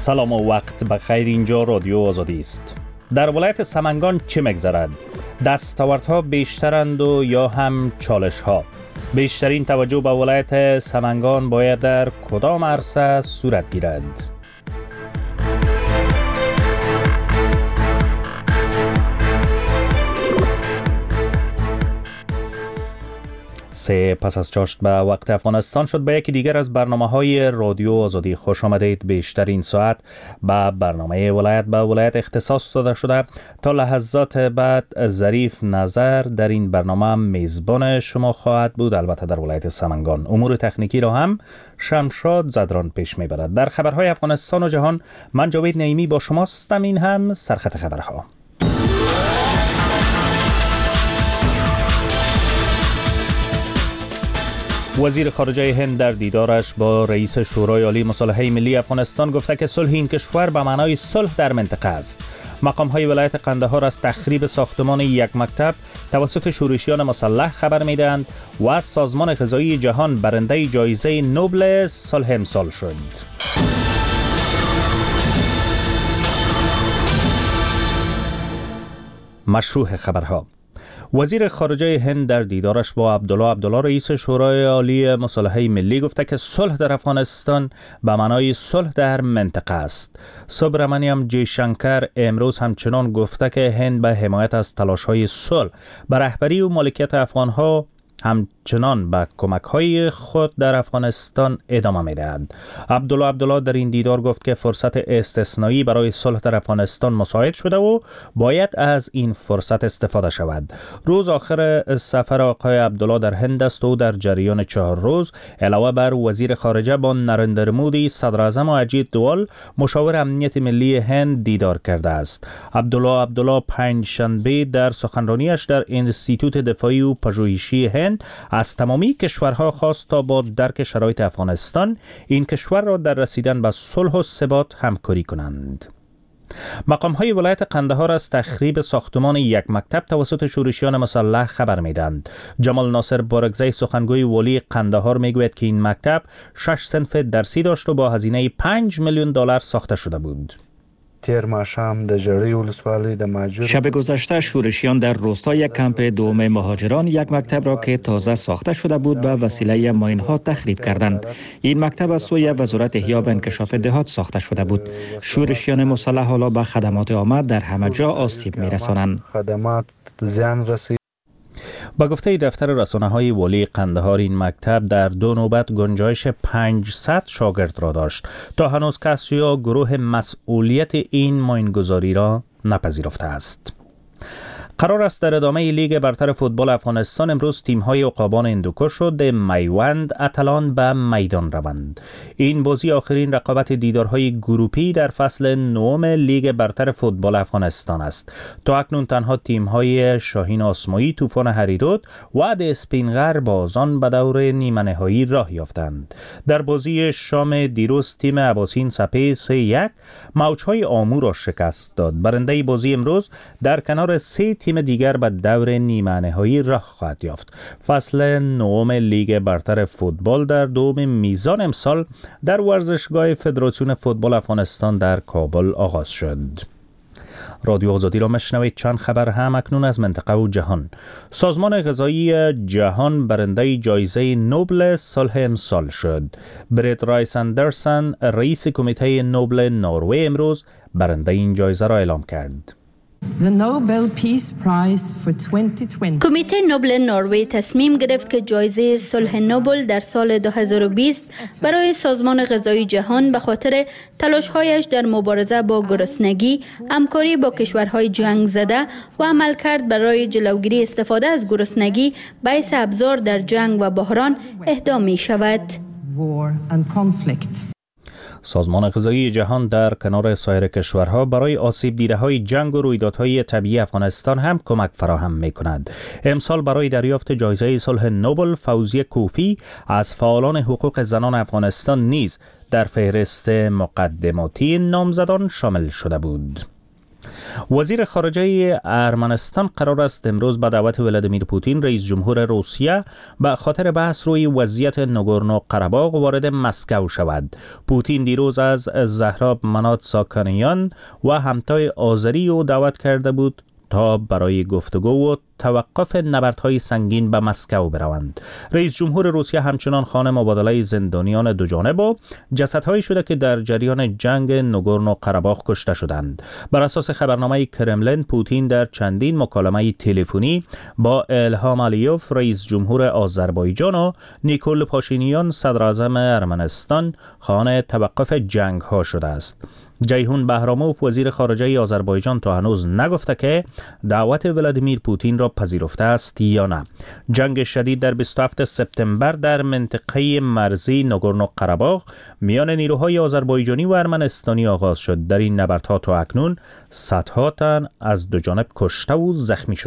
سلام و وقت بخیر. اینجا رادیو آزادی است. در ولایت سمنگان چه می‌گذرد؟ دستاوردها بیشترند و یا هم چالش‌ها؟ بیشترین توجه به ولایت سمنگان باید در کدام عرصه صورت گیرد؟ پس از چاشت به وقت افغانستان شد به یکی دیگر از برنامه‌های رادیو آزادی خوش آمدید. بیشترین ساعت به برنامه ولایت به ولایت اختصاص داده شده. تا لحظات بعد ظریف نظر در این برنامه میزبان شما خواهد بود، البته در ولایت سمنگان. امور تکنیکی را هم شمشاد زدران پیش میبرد. در خبرهای افغانستان و جهان من جاوید نعیمی با شماستم. این هم سرخط خبرها. وزیر خارجه هند در دیدارش با رئیس شورای عالی مصالحه ملی افغانستان گفته که صلح این کشور به معنای صلح در منطقه است. مقام‌های ولایت قندهار از تخریب ساختمان یک مکتب توسط شورشیان مسلح خبر می‌دهند و سازمان غذایی جهان برنده جایزه نوبل صلح امسال شد. مشروع خبرها. وزیر خارجه هند در دیدارش با عبدالله رئیس شورای عالی مصالحه ملی گفته که صلح در افغانستان به معنای صلح در منطقه است. سوبرامانیام جی شنکر امروز همچنان گفته که هند به حمایت از تلاش‌های صلح به رهبری و مالکیت افغان‌ها همچنان به کمک‌های خود در افغانستان ادامه می‌دهد. عبدالله در این دیدار گفت که فرصت استثنایی برای صلح در افغانستان مساعد شده و باید از این فرصت استفاده شود. روز آخر سفر آقای عبدالله در هند است و در جریان 4 روز علاوه بر وزیر خارجه با نریندر مودی، صدر اعظم و اجیت دوال، مشاور امنیت ملی هند دیدار کرده است. عبدالله پنجشنبه در سخنرانیش در انستیتوت دفاعی و پژوهشی هند از تمامی کشورها خواست تا با درک شرایط افغانستان این کشور را در رسیدن به صلح و ثبات همکاری کنند. مقام‌های ولایت قندهار از تخریب ساختمان یک مکتب توسط شورشیان مسلح خبر می‌دهند. جمال ناصر بارگزی سخنگوی والی قندهار میگوید که این مکتب 6 صنف درسی داشت و با هزینه $5 میلیون ساخته شده بود. شب گذشته شورشیان در روستای کمپ دوم مهاجران یک مکتب را که تازه ساخته شده بود به وسیله ماین‌ها تخریب کردند. این مکتب از سوی وزارت احیا و انکشاف دهات ساخته شده بود. شورشیان مسلح حالا به خدمات عامه در همه جا آسیب می‌رسانند. با گفته دفتر رسانه‌های والی قندهار این مکتب در 2 نوبت گنجایش 500 شاگرد را داشت. تا هنوز کسی یا گروه مسئولیت این ماینگذاری را نپذیرفته است. قرار است در ادامه لیگ برتر فوتبال افغانستان امروز تیم‌های عقابان هندوکش و میوند اتلان به میدان روند. این بازی آخرین رقابت دیدارهای گروپی در فصل 9 لیگ برتر فوتبال افغانستان است. تا اکنون تنها تیم‌های شاهین آسمایی، طوفان هریرود و د اسپینغر بازان به دور نیمه نهایی راه یافتند. در بازی شام دیروز تیم اباسین سپه 3-1 موج‌های آمو را شکست داد. برنده بازی امروز در کنار 3 تیم دیگر به دور نیمه نهایی راه خواهد یافت. فصل 9 لیگ برتر فوتبال در دوم میزان امسال در ورزشگاه فدراسیون فوتبال افغانستان در کابل آغاز شد. رادیو آزادی را مشنوید. چند خبر هم اکنون از منطقه و جهان. سازمان غذایی جهان برنده جایزه نوبل صلح امسال شد. برت رایس اندرسن رئیس کمیته نوبل نروژ امروز برنده این جایزه را اعلام کرد. کمیته نوبل نروژ تصمیم گرفت که جایزه صلح نوبل در سال 2020 برای سازمان غذایی جهان به خاطر تلاش‌هایش در مبارزه با گرسنگی، همکاری با کشورهای جنگ زده و عملکرد برای جلوگیری استفاده از گرسنگی باعث ابزار در جنگ و بحران اهدا می شود. سازمان غذایی جهان در کنار سایر کشورها برای آسیب دیده‌های جنگ و رویدادهای طبیعی افغانستان هم کمک فراهم می‌کند. امسال برای دریافت جایزه صلح نوبل فوزیه کوفی از فعالان حقوق زنان افغانستان نیز در فهرست مقدماتی نامزدان شامل شده بود. وزیر خارجه ارمنستان قرار است امروز به دعوت ولادیمیر پوتین رئیس جمهور روسیه به خاطر بحث روی وضعیت ناگورنو قره‌باغ وارد مسکو شود. پوتین دیروز از زهراب منات ساکانیان و همتای آذری او دعوت کرده بود تا برای گفتگو و توقف نبردهای سنگین به مسکو بروند. رئیس جمهور روسیه همچنان خواهان مبادله زندانیان دو جانبه و جسدهایی شده که در جریان جنگ ناگورنو قره‌باغ کشته شدند. بر اساس خبرنامه کرملین، پوتین در چندین مکالمه تلفنی با الهام علیوف رئیس جمهور آذربایجان و نیکول پاشینیان صدر اعظم ارمنستان خواهان توقف جنگ ها شده است. جیهون بهراموف وزیر خارجه آذربایجان تا هنوز نگفته که دعوت ولادیمیر پوتین را پذیرفته است یا نه. جنگ شدید در 27 سپتامبر در منطقه مرزی ناگورنو قره‌باغ میان نیروهای آذربایجانی و ارمنستانی آغاز شد. در این نبردها تا اکنون صدها تن از دو جانب کشته و زخمی شد.